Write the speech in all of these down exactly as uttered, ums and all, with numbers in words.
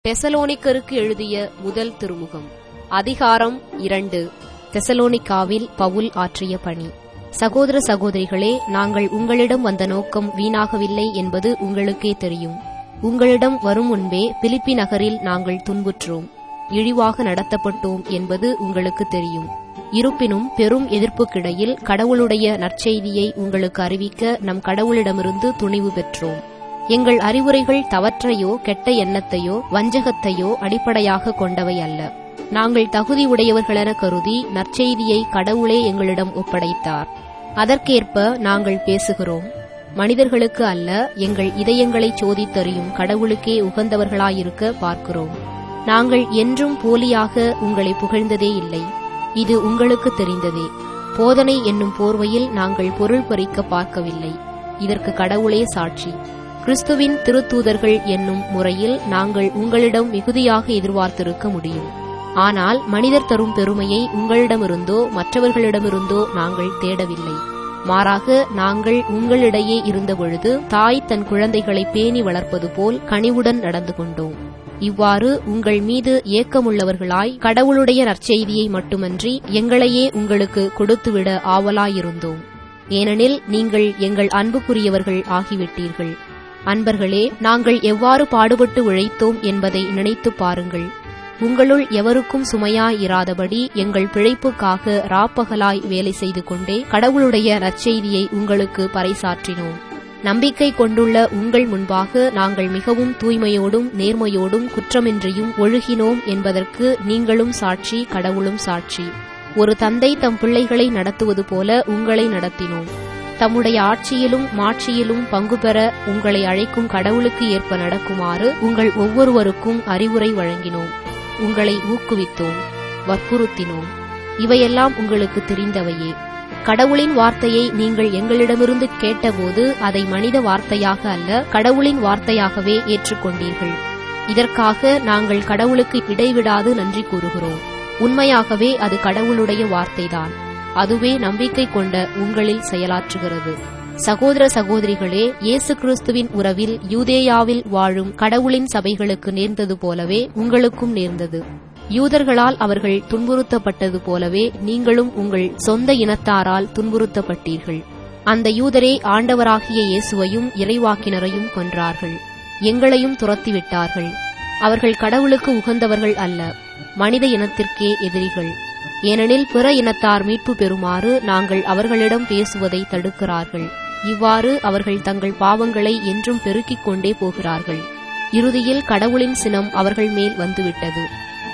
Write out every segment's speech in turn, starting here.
தெசலோனிக்கருக்கு எழுதிய முதல் திருமுகம் அதிகாரம் இரண்டு. தெசலோனிக்காவில் பவுல் ஆற்றிய பணி. சகோதர சகோதரிகளே, நாங்கள் உங்களிடம் வந்த நோக்கம் வீணாகவில்லை என்பது உங்களுக்கே தெரியும். உங்களிடம் வரும் முன்பே பிலிப்பி நகரில் நாங்கள் துன்புற்றோம், இழிவாக நடத்தப்பட்டோம் என்பது உங்களுக்கு தெரியும். இருப்பினும் பெரும் எதிர்ப்புக்கிடையில் கடவுளுடைய நற்செய்தியை உங்களுக்கு அறிவிக்க நம் கடவுளிடமிருந்து துணிவு பெற்றோம். எங்கள் அறிவுரைகள் தவற்றையோ கெட்ட எண்ணத்தையோ வஞ்சகத்தையோ அடிப்படையாக கொண்டவை அல்ல. நாங்கள் தகுதி உடையவர்களென கருதி நற்செய்தியை கடவுளே எங்களிடம் ஒப்படைத்தார். அதற்கேற்ப நாங்கள் பேசுகிறோம். மனிதர்களுக்கு அல்ல, எங்கள் இதயங்களை சோதித்தறியும் கடவுளுக்கே உகந்தவர்களாயிருக்க பார்க்கிறோம். நாங்கள் என்றும் போலியாக உங்களை புகழ்ந்ததே இல்லை, இது உங்களுக்கு தெரிந்ததே. போதனை என்னும் போர்வையில் நாங்கள் பொருள் பறிக்க பார்க்கவில்லை, இதற்கு கடவுளே சாட்சி. கிறிஸ்துவின் திருத்தூதர்கள் என்னும் முறையில் நாங்கள் உங்களிடம் மிகுதியாக எதிர்பார்த்திருக்க முடியும். ஆனால் மனிதர் தரும் பெருமையை உங்களிடமிருந்தோ மற்றவர்களிடமிருந்தோ நாங்கள் தேடவில்லை. மாறாக நாங்கள் உங்களிடையே இருந்தபொழுது தாய் தன் குழந்தைகளை பேணி வளர்ப்பது போல் கனிவுடன் நடந்து கொண்டோம். இவ்வாறு உங்கள் மீது ஏக்கமுள்ளவர்களாய் கடவுளுடைய நற்செய்தியை மட்டுமன்றி எங்களையே உங்களுக்கு கொடுத்துவிட ஆவலாயிருந்தோம். ஏனெனில் நீங்கள் எங்கள் அன்புக்குரியவர்கள் ஆகிவிட்டீர்கள். அன்பர்களே, நாங்கள் எவ்வாறு பாடுபட்டு உழைத்தோம் என்பதை நினைத்துப் பாருங்கள். உங்களுள் எவருக்கும் சுமையாயிராதபடி எங்கள் பிழைப்புக்காக ராப்பகலாய் வேலை செய்து கொண்டே கடவுளுடைய நற்செய்தியை உங்களுக்கு பறைசாற்றினோம். நம்பிக்கை கொண்டுள்ள உங்கள் முன்பாக நாங்கள் மிகவும் தூய்மையோடும் நேர்மையோடும் குற்றமின்றியும் ஒழுகினோம் என்பதற்கு நீங்களும் சாட்சி, கடவுளும் சாட்சி. ஒரு தந்தை தம் பிள்ளைகளை நடத்துவது போல உங்களை நடத்தினோம். தம்முடைய ஆட்சியிலும் மாட்சியிலும் பங்கு பெற உங்களை அழைக்கும் கடவுளுக்கு ஏற்ப நடக்குமாறு உங்கள் ஒவ்வொருவருக்கும் அறிவுரை வழங்கினோம். உங்களை ஊக்குவித்தோம், வற்புறுத்தினோம். இவையெல்லாம் உங்களுக்கு தெரிந்தவையே. கடவுளின் வார்த்தையை நீங்கள் எங்களிடமிருந்து கேட்டபோது அதை மனித வார்த்தையாக அல்ல, கடவுளின் வார்த்தையாகவே ஏற்றுக்கொண்டீர்கள். இதற்காக நாங்கள் கடவுளுக்கு இடைவிடாது நன்றி கூறுகிறோம். உண்மையாகவே அது கடவுளுடைய வார்த்தைதான். அதுவே நம்பிக்கை கொண்ட உங்களில் செயலாற்றுகிறது. சகோதர சகோதரிகளே, இயேசு கிறிஸ்துவின் உறவில் யூதேயாவில் வாழும் கடவுளின் சபைகளுக்கு நேர்ந்தது போலவே உங்களுக்கும் நேர்ந்தது. யூதர்களால் அவர்கள் துன்புறுத்தப்பட்டது போலவே நீங்களும் உங்கள் சொந்த இனத்தாரால் துன்புறுத்தப்பட்டீர்கள். அந்த யூதரே ஆண்டவராகிய இயேசுவையும் இறைவாக்கினரையும் கொன்றார்கள், எங்களையும் துரத்திவிட்டார்கள். அவர்கள் கடவுளுக்கு உகந்தவர்கள் அல்ல, மனித இனத்திற்கே எதிரிகள். ஏனெனில் பிற இனத்தார் மீட்பு பெறுமாறு நாங்கள் அவர்களிடம் பேசுவதை தடுக்கிறார்கள். இவ்வாறு அவர்கள் தங்கள் பாவங்களை என்றும் பெருக்கிக் கொண்டே போகிறார்கள். இறுதியில் கடவுளின் சினம் அவர்கள் மேல் வந்துவிட்டது.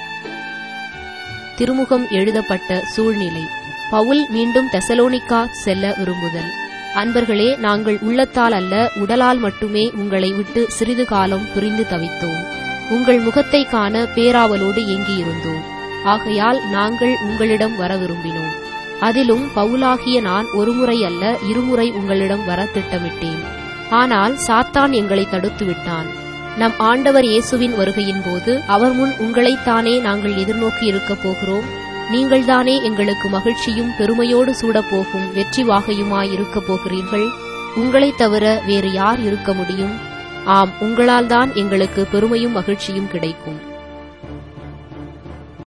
திருமுகம் எழுதப்பட்ட சூழ்நிலை. பவுல் மீண்டும் தெசலோனிக்கா செல்ல விரும்புதல். அன்பர்களே, நாங்கள் உள்ளத்தால் அல்ல உடலால் மட்டுமே உங்களை விட்டு சிறிது காலம் பிரிந்து தவித்தோம். உங்கள் முகத்தை காண பேராவலோடு ஏங்கியிருந்தோம். ஆகையால் நாங்கள் உங்களிடம் வர விரும்பினோம். அதிலும் பவுலாகிய நான் ஒருமுறை அல்ல இருமுறை உங்களிடம் வர திட்டமிட்டேன். ஆனால் சாத்தான் எங்களை தடுத்து விட்டான். நம் ஆண்டவர் இயேசுவின் வருகையின் போது அவர் முன் உங்களைத்தானே நாங்கள் எதிர்நோக்கி இருக்கப் போகிறோம். நீங்கள்தானே எங்களுக்கு மகிழ்ச்சியும் பெருமையோடு சூடப்போகும் வெற்றி வாகையுமாயிருக்கப் போகிறீர்கள். உங்களைத் தவிர வேறு யார் இருக்க முடியும்? ஆம், உங்களால் தான் எங்களுக்கு பெருமையும் மகிழ்ச்சியும் கிடைக்கும்.